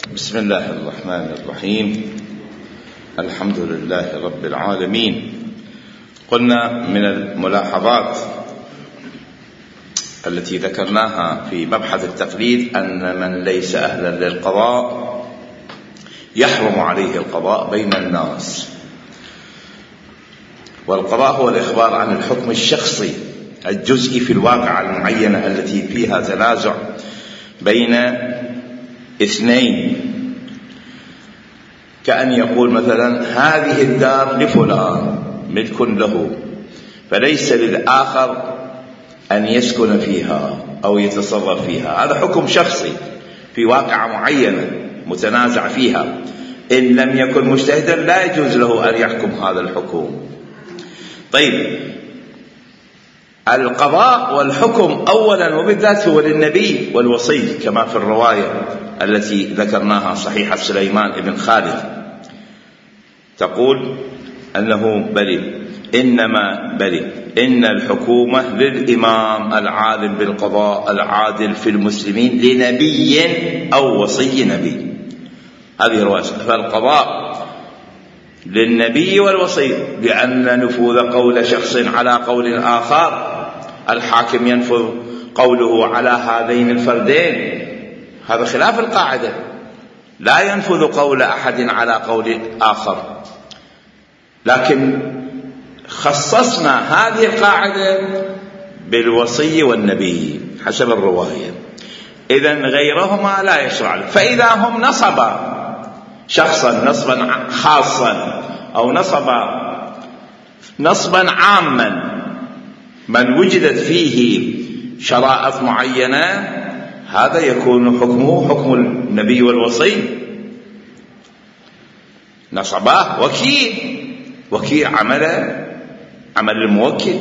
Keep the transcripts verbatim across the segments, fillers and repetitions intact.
بسم الله الرحمن الرحيم. الحمد لله رب العالمين. قلنا من الملاحظات التي ذكرناها في مبحث التقليد أن من ليس أهلا للقضاء يحرم عليه القضاء بين الناس، والقضاء هو الإخبار عن الحكم الشخصي الجزئي في الواقعة المعينة التي فيها تنازع بين اثنين، كأن يقول مثلا هذه الدار لفلان ملك له، فليس للآخر أن يسكن فيها أو يتصرف فيها. هذا حكم شخصي في واقعة معينة متنازع فيها، إن لم يكن مجتهدا لا يجوز له أن يحكم هذا الحكم. طيب، القضاء والحكم أولا وبالذات هو للنبي والوصي، كما في الرواية التي ذكرناها صحيحة سليمان بن خالد تقول أنه بلي إنما بلي إن الحكومة للإمام العالم بالقضاء العادل في المسلمين لنبي أو وصي نبي. هذه رواية. فالقضاء للنبي والوصي، لأن نفوذ قول شخص على قول آخر الحاكم ينفذ قوله على هذين الفردين، هذا خلاف القاعدة، لا ينفذ قول أحد على قول آخر. لكن خصصنا هذه القاعدة بالوصي والنبي حسب الرواية، إذن غيرهما لا يشرع. فإذا هم نصبا شخصا نصبا خاصا أو نصبا نصبا عاما من وجدت فيه شرائط معينة، هذا يكون حكمه حكم النبي والوصي. نصباه وكيل، وكيل عمل عمل الموكل.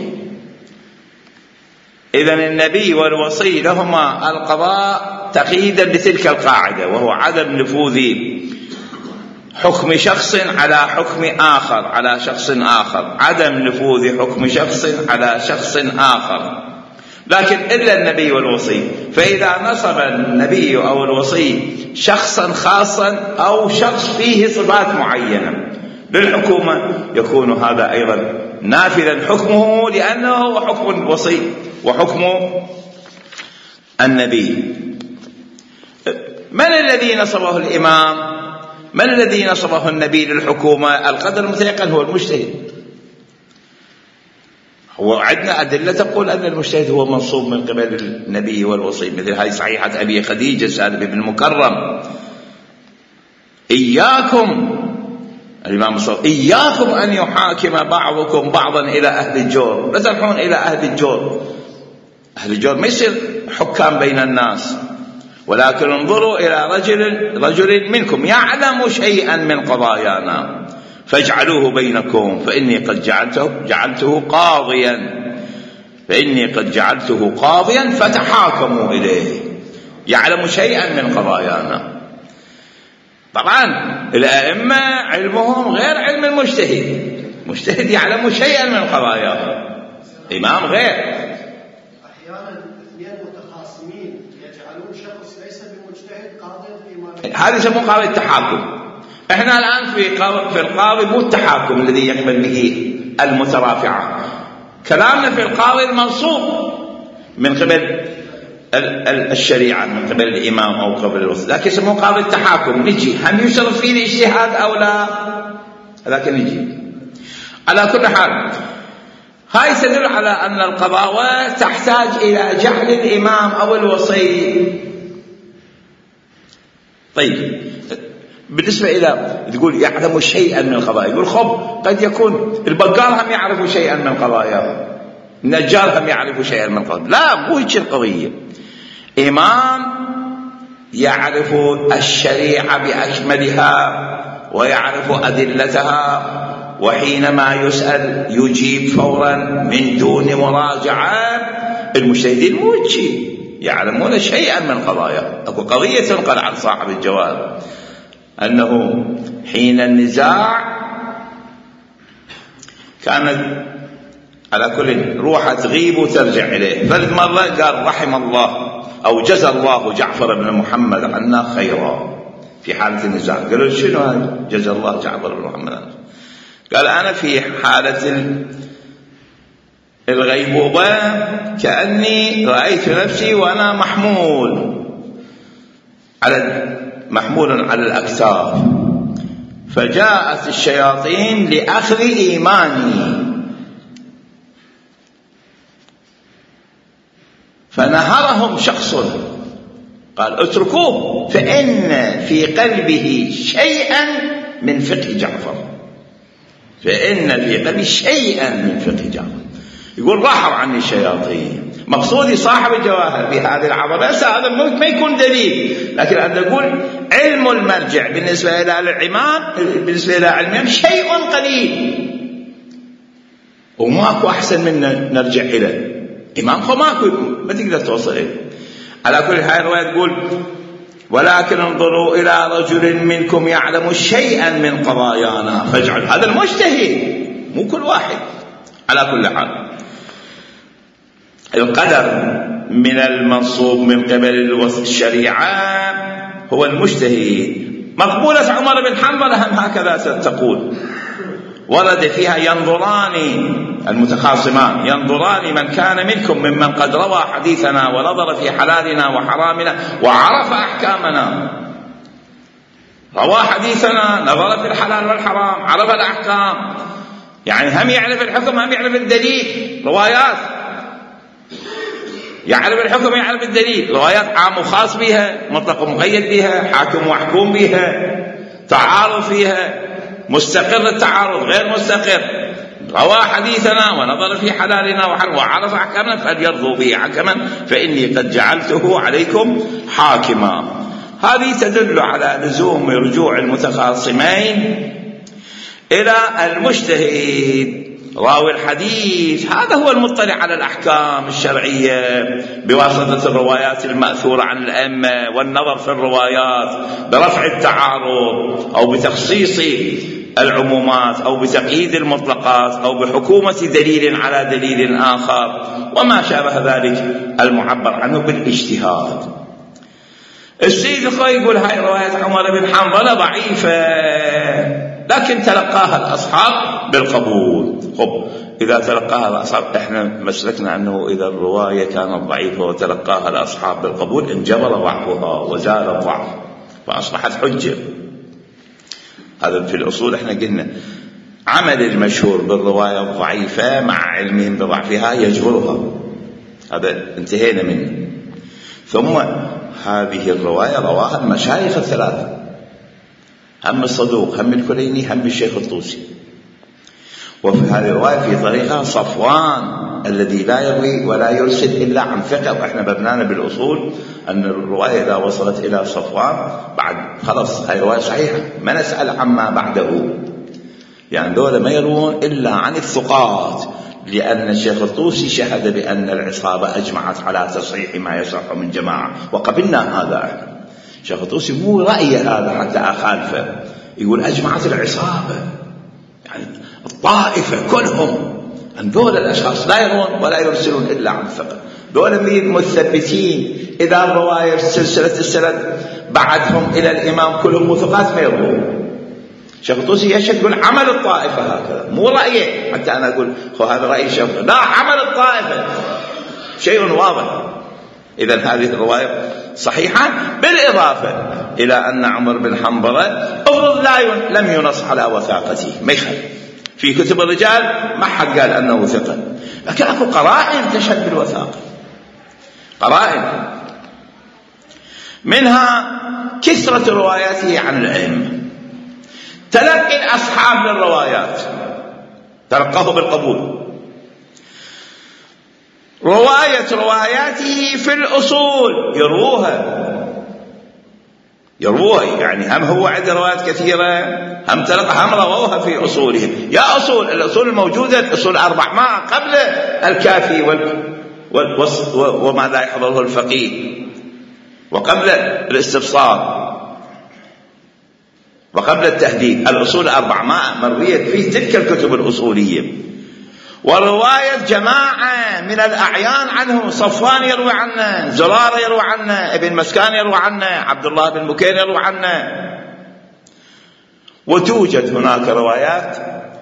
إذن النبي والوصي لهما القضاء تقييدا لتلك القاعدة، وهو عدم نفوذ حكم شخص على حكم آخر على شخص آخر، عدم نفوذ حكم شخص على شخص آخر. لكن إلا النبي والوصي، فإذا نصب النبي أو الوصي شخصا خاصا أو شخص فيه صفات معينة للحكومة، يكون هذا أيضا نافذا حكمه، لأنه هو حكم الوصي وحكم النبي. من الذي نصبه الإمام؟ من الذي نصبه النبي للحكومة؟ القدر المتيقن هو المجتهد. هو عندنا أدلة تقول أن المجتهد هو منصوب من قبل النبي والوصي، مثل هذه صحيحة أبي خديجة سالم بن المكرم: إياكم الإمام الصادق إياكم أن يحاكم بعضكم بعضا إلى أهل الجور، لا تروحون إلى أهل الجور. أهل الجور ما يصير حكام بين الناس، ولكن انظروا إلى رجل رجل منكم يعلم شيئا من قضايانا فاجعلوه بينكم فإني قد جعلته جعلته قاضيا فإني قد جعلته قاضيا فتحاكموا إليه. يعلم شيئا من قضايانا. طبعا الأئمة علمهم غير علم المجتهد، المجتهد يعلم شيئا من قضاياه، إمام غير. أحيانا اثنين متخاصمين يجعلون شخص ليس بمجتهد قاضي، هذا يسمونه قاضي التحاكم. احنا الآن في في القاضي مو التحاكم الذي يقبل به المترافعة، كلامنا في القاضي المنصوب من قبل الشريعة، من قبل الإمام أو قبل الوصي، لكن يسمونه قاضي التحاكم. نجي هل يشرف فيه الاجتهاد أو لا؟ لكن نجي على كل حال. هاي تدل على أن القضاوة تحتاج إلى جعل الإمام أو الوصي. طيب، بالنسبة إلى تقول يعلم شيئا من القضايا، يقول خب قد يكون البقال هم يعرفوا شيئا من القضايا، النجار هم يعرفوا شيئا من القضايا. لا، مو هيك القضية. إمام يعرف الشريعة بأكملها ويعرف أدلتها، وحينما يسأل يجيب فورا من دون مراجعة. المجتهدين مو هيك، يعلمون شيئا من القضايا. أكو قضية تنقل عن صاحب الجواب أنه حين النزاع كانت على كل روح تغيب وترجع إليه، ثالث مرة قال رحم الله أو جزى الله جعفر بن محمد عنا خيرا في حالة النزاع. قالوا شنو هذا؟ جزا الله جعفر بن محمد. قال أنا في حالة الغيبوبة كأني رأيت نفسي وأنا محمول على محمول على الأكتاف، فجاءت الشياطين لأخذ إيماني فنهرهم شخص قال اتركوه فإن في قلبه شيئا من فقه جعفر، فإن في قلبه شيئا من فقه جعفر. يقول راحوا عني الشياطين. مقصودي صاحب الجواهر بهذه العظمة هذا ما يكون دليل، لكن أنا أقول علم المرجع بالنسبة إلى الإمام بالنسبة إلى علمهم شيء قليل، وماكو أحسن من نرجع إليه إمام، فماكو ما تقدر توصل إليه. على كل حال الرواية تقول ولكن انظروا إلى رجل منكم يعلم شيئا من قضايانا فاجعل. هذا المجتهد مو كل واحد. على كل حال القدر من المنصوب من قبل الشريعة هو المجتهد. مقبولة عمر بن حنبل هم هكذا تقول، ورد فيها ينظران المتخاصمان ينظران من كان منكم ممن قد روى حديثنا ونظر في حلالنا وحرامنا وعرف أحكامنا. روى حديثنا، نظر في الحلال والحرام، عرف الأحكام، يعني هم يعرف الحكم هم يعرف الدليل. روايات يعرف الحكم يعرف الدليل، روايات عام وخاص بها، مطلق ومقيد بها، حاكم ومحكوم بها، تعارض فيها، مستقر التعارض غير مستقر. روى حديثنا ونظر في حلالنا وحرم وعرف أحكامنا فليرضوا به حكما فإني قد جعلته عليكم حاكما. هذه تدل على لزوم رجوع المتخاصمين إلى المجتهد راوي الحديث، هذا هو المطلع على الأحكام الشرعية بواسطة الروايات المأثورة عن الأئمة والنظر في الروايات برفع التعارض أو بتخصيص العمومات أو بتقييد المطلقات أو بحكومة دليل على دليل آخر وما شابه ذلك المعبر عنه بالاجتهاد. السيد الخوي يقول هاي رواية عمر بن حنبل ضعيفة لكن تلقاها الأصحاب بالقبول. خب إذا تلقاها الأصحاب، إحنا مسلكنا أنه إذا الرواية كانت ضعيفة وتلقاها الأصحاب بالقبول انجبر ضعفها وزال الضعف فأصبحت حجة. هذا في الأصول إحنا قلنا عمل المشهور بالرواية الضعيفة مع علمهم بضعفها يجبرها، هذا انتهينا منه. ثم هذه الرواية رواها المشايخ الثلاثة، هم الصدوق هم الكليني هم الشيخ الطوسي. وفي هذه الرواية في طريقها صفوان الذي لا يروي ولا يرسل إلا عن ثقة، وإحنا ببنانا بالأصول أن الرواية إذا وصلت إلى صفوان بعد خلص هاي رواية صحيحة، ما نسأل عما بعده، يعني دول ما يروون إلا عن الثقات، لأن الشيخ الطوسي شهد بأن العصابة أجمعت على تصحيح ما يصح من جماعة وقبلنا هذا. الشيخ الطوسي مو رأي هذا حتى أخالفه، يقول أجمعت العصابة يعني الطائفة كلهم أن دول الأشخاص لا يرون ولا يرسلون إلا عن ثقة، دول من المثبتين إذا الرواية سلسلة السند بعدهم إلى الإمام كلهم مثقات ما يرون. الشيخ الطوسي يشهد يقول عمل الطائفة هكذا، مو رأيه حتى أنا أقول خو هذا رأي الشيخ، لا عمل الطائفة شيء واضح. إذن هذه الرواية صحيحة، بالإضافة إلى أن عمر بن حنبل أفرض لا لم ينص على وثاقته، ما يخل في كتب الرجال ما حد قال أنه ثقة، لكن أكو قرائن تشهد بالوثاقة، قرائن منها كثرة رواياته عن الأئمة، تلقي الأصحاب للروايات تلقاه بالقبول، رواية رواياته في الأصول يروها يروها يعني هم هو عنده روايات كثيرة هم تلقى هم رووها في أصولهم. يا أصول الأصول الموجودة الأصول أربع ما قبل الكافي وال وما لا يحضره الفقيه وقبل الاستفصال وقبل التهذيب، الأصول أربع ما مروية في تلك الكتب الأصولية. ورواية جماعة من الأعيان عنه، صفوان يروي عنه، زرارة يروي عنه، ابن مسكان يروي عنه، عبد الله بن بكير يروي عنه، وتوجد هناك روايات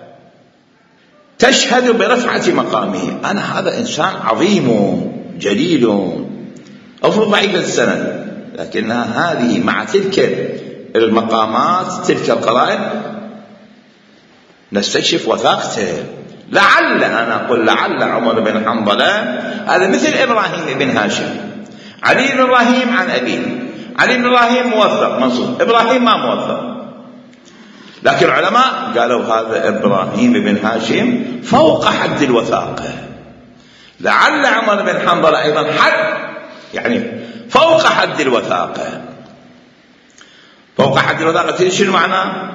تشهد برفعة مقامه. أنا هذا إنسان عظيم جليل أفرض ضعيف السند، لكنها هذه مع تلك المقامات تلك القرائن نستكشف وثاقته. لعل أنا أقول لعل عمر بن حنظلة هذا مثل إبراهيم بن هاشم. علي بن إبراهيم عن أبيه، علي بن إبراهيم موثق منصوب، إبراهيم ما موثق، لكن العلماء قالوا هذا إبراهيم بن هاشم فوق حد الوثاقة. لعل عمر بن حنظلة أيضا حد يعني فوق حد الوثاقة. فوق حد الوثاقة شو المعنى؟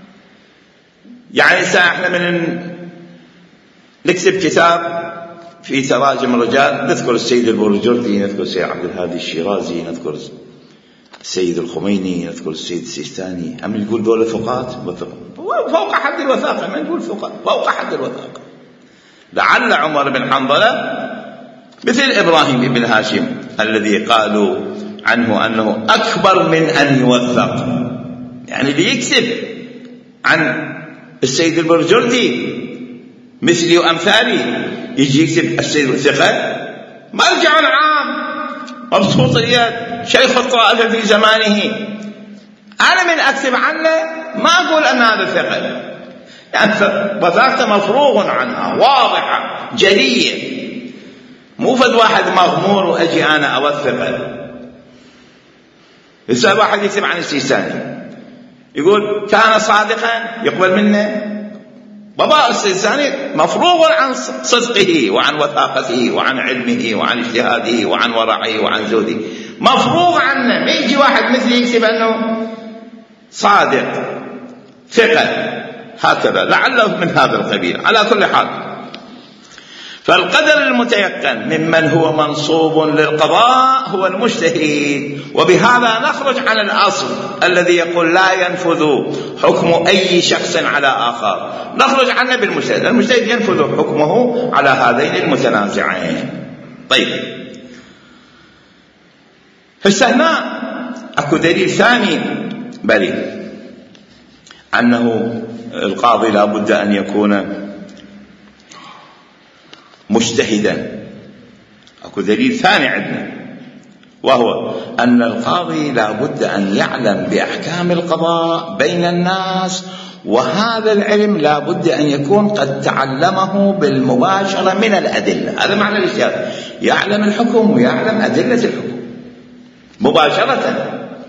يعني احنا من نكتب كتاب في تراجم الرجال نذكر السيد البرجردي، نذكر السيد عبد الهادي الشيرازي، نذكر السيد الخميني، نذكر السيد السيستاني، هم يقول دول ثقات فوق حد الوثاقة، ما نقول ثقات فوق حد الوثاقة. لعل عمر بن حنظلة مثل إبراهيم بن هاشم الذي قالوا عنه أنه أكبر من أن يوثق، يعني اللي يكتب عن السيد البرجردي مثلي وأمثالي يجي يكتب السيد الثقة مرجع عام مبسوط اليد شيخ الطائفة في زمانه، أنا من أكتب عنه ما أقول أن هذا ثقة، يعني وثاقته مفروغ عنها واضحة جلية، مو فد واحد مغمور وأجي أنا أوثقه. يسأل واحد يكتب عن السيستاني يقول كان صادقا يقبل منه، بابا السيستاني مفروغ عن صدقه وعن وثاقته وعن علمه وعن اجتهاده وعن ورعه وعن زهده، مفروغ عنه. ما يجي واحد مثلي يكتب أنه صادق ثقة هكذا، لعله من هذا القبيل. على كل حال فالقدر المتيقن ممن هو منصوب للقضاء هو المجتهد، وبهذا نخرج عن الأصل الذي يقول لا ينفذ حكم أي شخص على آخر، نخرج عنه بالمجتهد. المجتهد ينفذ حكمه على هذين المتنازعين. طيب هنا أكو دليل ثاني بلي أنه القاضي لا بد أن يكون مجتهدا. أكو دليل ثاني عندنا وهو أن القاضي لا بد أن يعلم بأحكام القضاء بين الناس، وهذا العلم لا بد أن يكون قد تعلمه بالمباشرة من الأدلة. هذا معنى الاجتهاد، يعلم الحكم ويعلم أدلة الحكم مباشرة،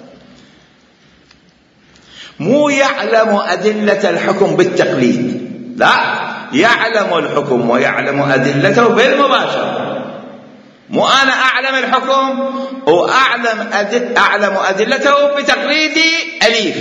مو يعلم أدلة الحكم بالتقليد، لا، يعلم الحكم ويعلم أدلته بالمباشرة. مو أنا أعلم الحكم وأعلم أدل أعلم أدلته بتقليدي أليف،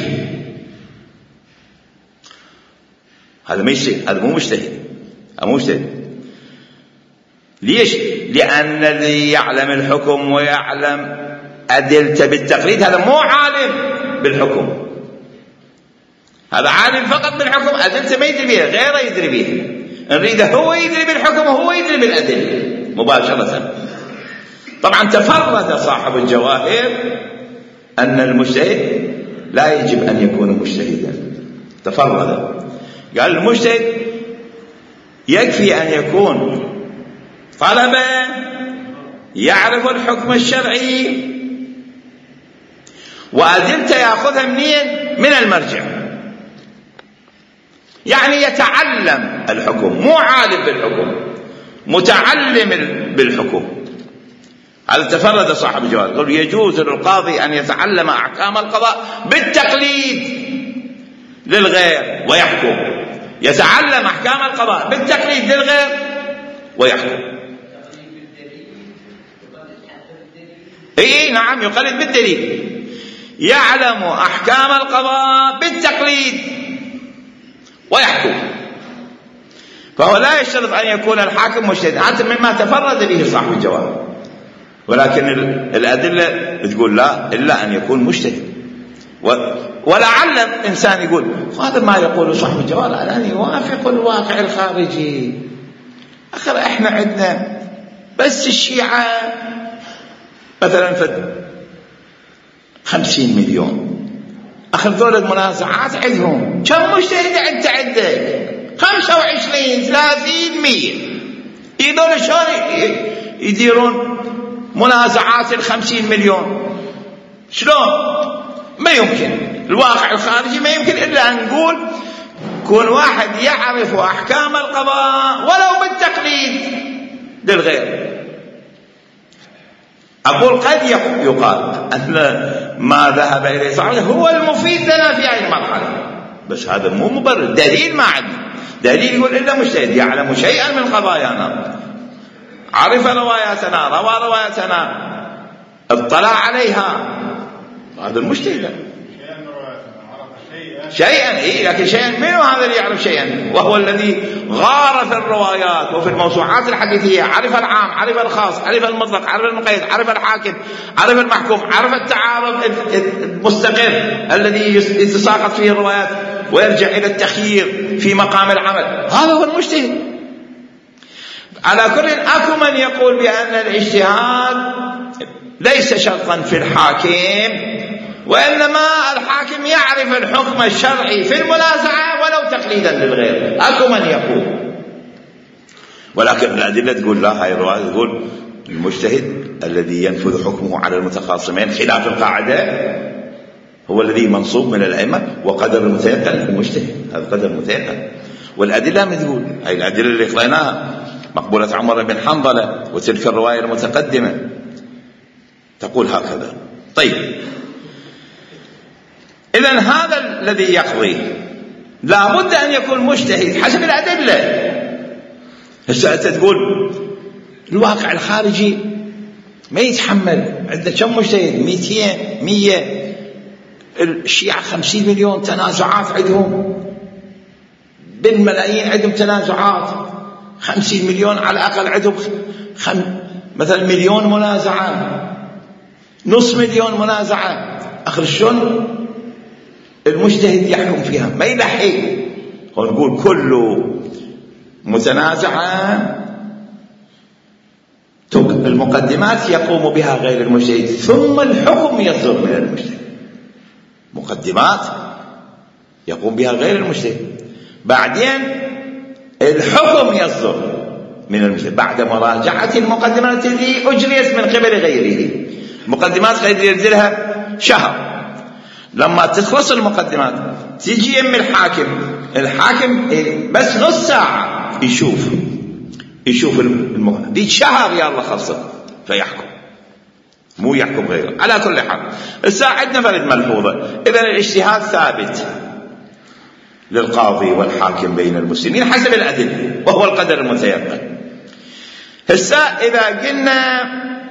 هذا ما يصير، هذا مو مجتهد، هذا مو مجتهد. ليش؟ لأن الذي يعلم الحكم ويعلم أدلته بالتقليد هذا مو عالم بالحكم، هذا عالم فقط بالحكم، أدلته ما يدري بها، غيره يدري بها. نريده هو يدري بالحكم وهو يدري بالأدلة مباشرة. طبعا تفرد صاحب الجواهر أن المجتهد لا يجب أن يكون مجتهدا، تفرد قال المجتهد يكفي أن يكون طلبة يعرف الحكم الشرعي وأدلته يأخذها منين؟ من المرجع، يعني يتعلم الحكم، مو عالم بالحكم، متعلم بالحكم. هذا تفرد صاحب الجواز، يقول يجوز للقاضي أن يتعلم أحكام القضاء بالتقليد للغير ويحكم، يتعلم أحكام القضاء بالتقليد للغير ويحكم. اي نعم، يقلد بالدليل، يعلم أحكام القضاء بالتقليد ويحكم. فهو لا يشترط أن يكون الحاكم مجتهد، حتى مما تفرد به صاحب الجواب، ولكن الأدلة تقول لا إلا أن يكون مجتهد. ولعل الإنسان يقول هذا ما يقول صاحب الجواب الآن يوافق الواقع الخارجي. أخر إحنا عندنا بس الشيعة مثلا فد خمسين مليون، آخر ذول المنازعات عندهم كم مجتهد أنت عندك؟ خمسة وعشرين ثلاثين مية. يدول شلون يديرون منازعات الخمسين مليون؟ شلون؟ ما يمكن. الواقع الخارجي ما يمكن إلا أن نقول كون واحد يعرف أحكام القضاء ولو بالتقليد للغير. أقول قد يقال أن ما ذهب إليه صاحبه هو المفيد لنا في هذه المرحلة، بس هذا مو مبرر. دليل ما عندنا دليل يقول إلا مجتهد يعلم شيئا من قضايانا، عرف رواياتنا، روى رواياتنا، اطلع عليها، هذا المجتهد شيئا. إيه لكن شيئا منه هذا اللي يعرف شيئا، وهو الذي غار في الروايات وفي الموسوعات الحديثية، عرف العام، عرف الخاص، عرف المطلق، عرف المقيد، عرف الحاكم، عرف المحكوم، عرف التعارض المستقر الذي يتساقط فيه الروايات ويرجع إلى التخيير في مقام العمل. هذا هو المجتهد. على كل أكو من يقول بأن الاجتهاد ليس شرطا في الحاكم، وإنما الحاكم يعرف الحكم الشرعي في المنازعة ولو تقليدا للغير. أكو من يقول، ولكن الأدلة تقول لا. هاي الرواية تقول المجتهد الذي ينفذ حكمه على المتخاصمين خلاف القاعدة هو الذي منصوب من الأئمة، وقدر المتيقن المجتهد، هذا قدر المتيقن. والأدلة ما تقول، هاي الأدلة اللي قريناها مقبولة عمر بن حنظلة وتلك الرواية المتقدمة تقول هكذا. طيب إذن هذا الذي يقضي لا بد أن يكون مجتهد حسب الأدلة. هسه أنت تقول الواقع الخارجي ما يتحمل، عندنا كم مجتهد؟ مئتين مية. الشيعة خمسين مليون تنازعات عندهم، بالملايين عندهم تنازعات. خمسين مليون على الأقل عندهم خم... مثلا مليون منازعة، نص مليون منازعة. آخر شلون المجتهد يحكم فيها؟ ما يلحق. ونقول كل متنازعة المقدمات يقوم بها غير المجتهد، ثم الحكم يصدر من المجتهد. مقدمات يقوم بها غير المجتهد، بعدين الحكم يصدر من المجتهد بعد مراجعة المقدمات التي أجريت من قبل غيره. مقدمات غير ينزلها شهر، لما تخلص المقدمات تيجي يم الحاكم، الحاكم بس نص ساعة يشوف يشوف المقدمات دي شهر يلا خلصت فيحكم، مو يحكم غيره. على كل حال الساعة عندنا فرد ملحوظة. إذن الاجتهاد ثابت للقاضي والحاكم بين المسلمين حسب الأدلة، وهو القدر المتيقن. هسه إذا قلنا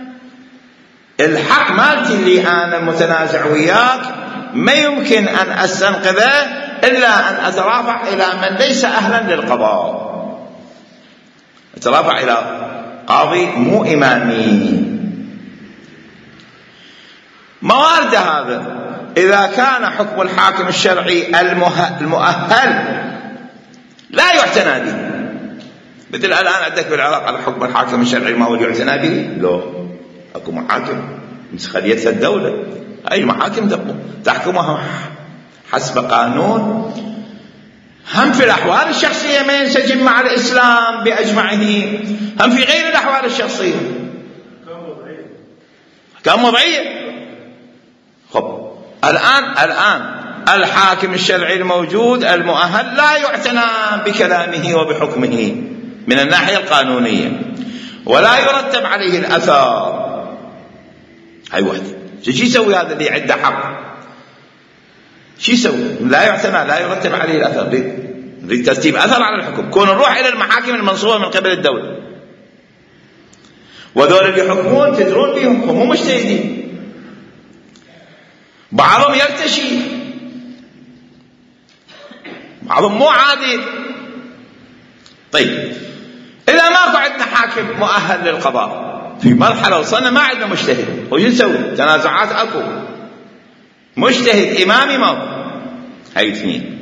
الحق مالتي اللي أنا متنازع وياك ما يمكن أن أستنقذه إلا أن أترافع إلى من ليس أهلا للقضاء، أترافع إلى قاضي مو إمامي. موارد هذا إذا كان حكم الحاكم الشرعي المؤهل لا يعتنى به، مثل الآن عندك بالعراق على حكم الحاكم الشرعي ما هو يعتنى به؟ لا، أكو محاكم مسخليتها الدولة، هاي المحاكم تحكمها حسب قانون، هم في الأحوال الشخصية ما ينسجم مع الإسلام بأجمعه، هم في غير الأحوال الشخصية كم وضعية. خب الآن الآن الحاكم الشرعي الموجود المؤهل لا يعتنى بكلامه وبحكمه من الناحية القانونية، ولا يرتب عليه الأثر. هاي واحدة. شو يسوي هذا اللي عنده حق؟ شو يسوي؟ لا يعتنى، لا يرتب عليه الأثر، لترتيب أثر على الحكم. كون نروح إلى المحاكم المنصوبة من قبل الدولة، وذول اللي يحكمون تدرون بهم هم مجتهدين، بعضهم يرتشي، بعضهم مو عادل. طيب إذا ماكو عندنا حاكم مؤهل للقضاء، في مرحلة وصلنا ما عندنا مجتهد، وش نسوي؟ تنازعات أكو، مجتهد إمامي ما هاي اثنين.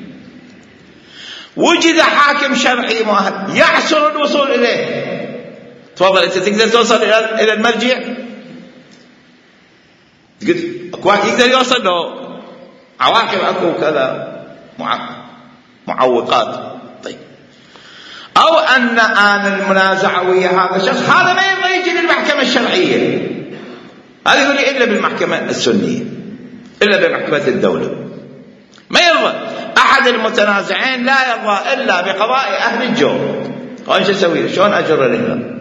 وجد حاكم شرعي مؤهل يعسر الوصول إليه، تفضل أنت تقدر توصل إلى المرجع؟ قلت أكو واحد يقدر يوصل له، عواقب أكو كذا معوقات. طيب، أو أن آن المنازعة ويا هذا الشخص هذا ما يرضى يجي للمحكمة الشرعية، هذا يقول إلا بالمحكمة السنية، إلا بمحكمة الدولة، ما يرضى. أحد المتنازعين لا يرضى إلا بقضاء أهل الجور. قال شو أسوي؟ شلون أجر لهنا؟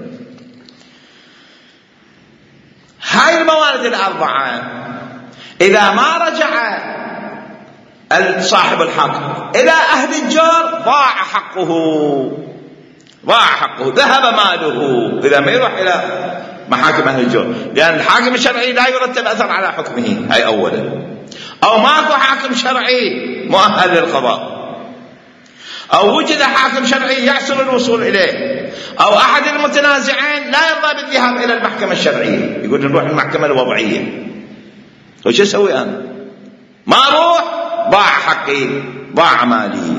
هاي الموارد الأربعة إذا ما رجع صاحب الحق إلى أهل الجور ضاع حقه، ضاع حقه، ذهب ماله إذا ما يروح إلى محاكم أهل الجور، لأن الحاكم الشرعي لا يرتب أثر على حكمه. هاي أولا. أو ماكو حاكم شرعي مؤهل للقضاء، أو وجد حاكم شرعي يعسر الوصول إليه، أو أحد المتنازعين لا يرضى بالذهاب إلى المحكمة الشرعية، يقول نروح المحكمة الوضعية. وش أسوي أنا؟ ما أروح ضاع حقي، ضاع مالي.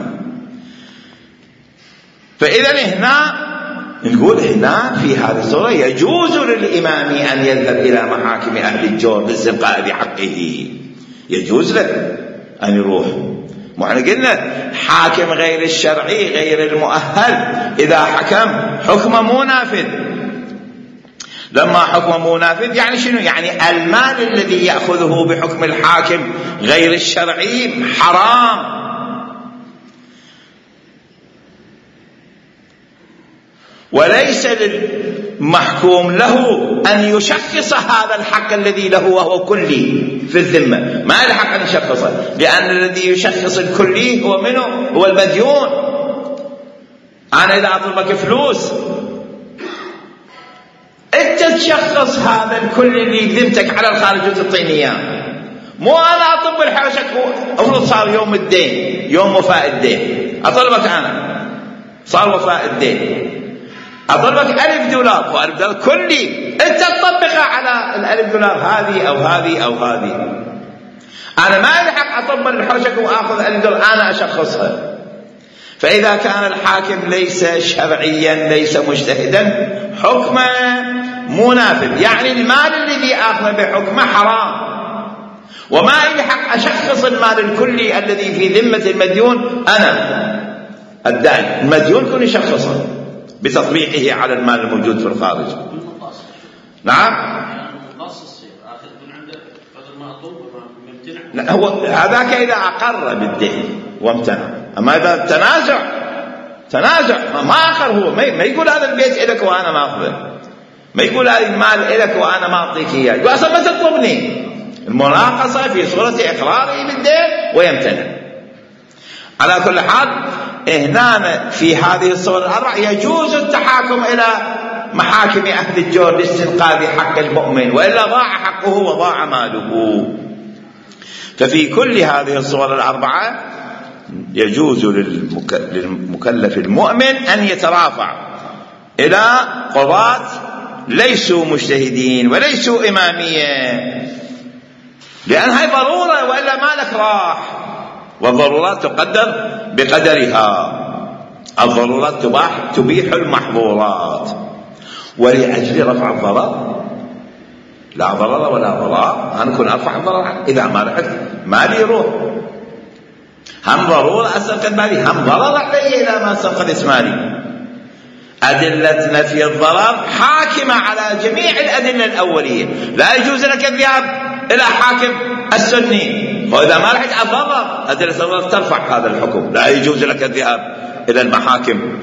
فإذا هنا نقول هنا في هذه الصورة يجوز للإمام أن يذهب إلى محاكم أهل الجور للاستبقاء بحقه، يجوز له أن يروح. وإحنا قلنا حاكم غير الشرعي غير المؤهل إذا حكم حكم مو نافذ. لما حكم مو نافذ يعني شنو؟ يعني المال الذي يأخذه بحكم الحاكم غير الشرعي حرام، وليس للمحكوم له أن يشخص هذا الحق الذي له وهو كلي في الذمة، ما له حق أن يشخصه، لأن الذي يشخص الكلي هو منه؟ هو المديون. أنا إذا أطلبك فلوس أنت تشخص هذا الكل اللي ذمتك على الخارج وتعطيني إياه، مو أنا أطلب الحوشك. أفرض صار يوم الدين، يوم وفاء الدين، أطلبك أنا صار وفاء الدين، أطلبك ألف دولار، وألف دولار كلي، أنت تطبقها على الألف دولار هذه أو هذه أو هذه. أنا ما لي حق أطبق الحوشك وآخذ ألف دولار أنا أشخصها. فإذا كان الحاكم ليس شرعيا ليس مجتهدا حكمه منافذ، يعني المال الذي آخذ بحكمه حرام، وما لي حق أشخص المال الكلي الذي في ذمة المديون. أنا الدائن المديون كن يشخصه بتطبيقه على المال الموجود في الخارج. نعم، لا هو هذاك إذا أقر بالدين وامتنع، أما إذا تنازع تنازع ما آخر، هو ما يقول هذا البيت إلك وأنا ما أخذه، ما يقول هذا المال إلك وأنا ما أعطيك إياه، يقول أصلا ما تطلبني. المناقصة في صورة إقراره بالدين ويمتنع. على كل حال هنا في هذه الصور الأربع يجوز التحاكم إلى محاكم أهل الجور لاستنقاذ حق المؤمن، وإلا ضاع حقه وضاع ماله. ففي كل هذه الصور الأربعة يجوز للمكلف المؤمن أن يترافع إلى قضاة ليسوا مجتهدين وليسوا إمامية، لأن هاي ضرورة وإلا مالك راح، والضرورات تقدر بقدرها. الضرورات تباح تبيح المحظورات. ولأجل رفع الضرر لا ضرر ولا ضرار، أنا أكون أرفع الضرر إذا ما رحت مالي يروح، هم ضرورة أستنقذ مالي، هم ضرر علي إذا ما استنقذت مالي. أدلة نفي الضرر حاكمة على جميع الأدلة الأولية، لا يجوز لك الذهاب إلى حاكم السني، وإذا ما رحت الضرر أدلة الضرر ترفع هذا الحكم. لا يجوز لك الذهاب إلى المحاكم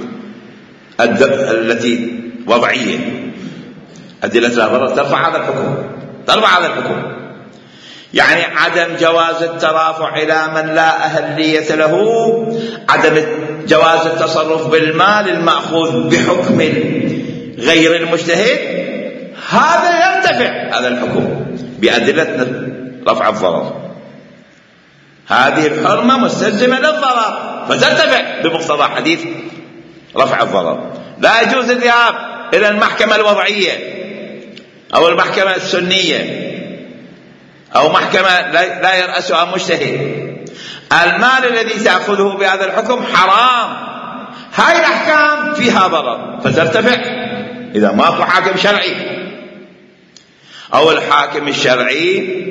التي وضعية، أدلة الضرر ترفع هذا الحكم، ترفع هذا الحكم. يعني عدم جواز الترافع إلى من لا أهلية له، عدم جواز التصرف بالمال المأخوذ بحكم غير المجتهد، هذا يرتفع هذا الحكم بأدلة رفع الضرر. هذه الحرمة مستلزمة للضرر فترتفع بمقتضى حديث رفع الضرر. لا يجوز الذهاب إلى المحكمة الوضعية أو المحكمة السنية أو محكمة لا يرأسها مجتهد. المال الذي تأخذه بهذا الحكم حرام، هاي الأحكام فيها ضرر فترتفع إذا ماكو حاكم شرعي. أو الحاكم الشرعي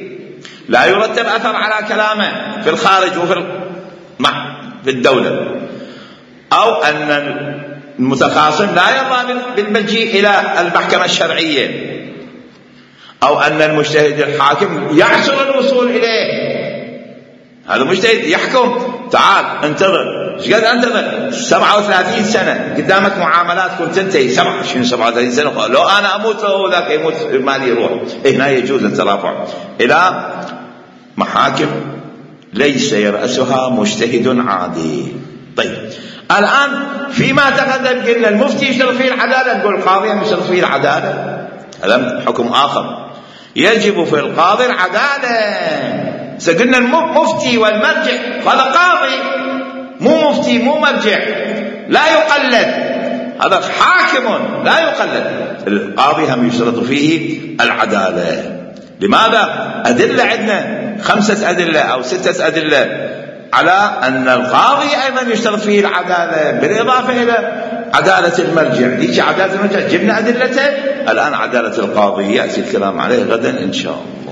لا يرتب أثر على كلامه في الخارج وفي في الدولة، أو أن المتخاصم لا يرضى بالمجيء إلى المحكمة الشرعية، أو أن المجتهد الحاكم يعسر الوصول إليه. هذا مجتهد يحكم، تعال انتظر، ايش قد انتظر؟ سبعة وثلاثين سنة قدامك معاملات كنت تنتهي، سبعة شنو سبعة وثلاثين سنة؟ لو أنا أموت لو ذاك يموت مالي يروح. هنا يجوز الترافع إلى محاكم ليس يرأسها مجتهد عادي. طيب الآن فيما تقدم قلنا المفتي يشترط فيه العدالة، نقول القاضي يشترط فيه العدالة، هذا حكم آخر. يجب في القاضي العدالة. سقلنا المفتي والمرجع هذا قاضي، مو مفتي مو مرجع، لا يقلد، هذا حاكم لا يقلد. القاضي هم يشترط فيه العدالة. لماذا؟ أدلة عندنا خمسة أدلة أو ستة أدلة على أن القاضي أيضا يشترط فيه العدالة، بالإضافة إلى عدالة المرجع. ديك عدالة المرجع جبنا أدلته، الآن عدالة القاضي يأتي الكلام عليه غدا إن شاء الله.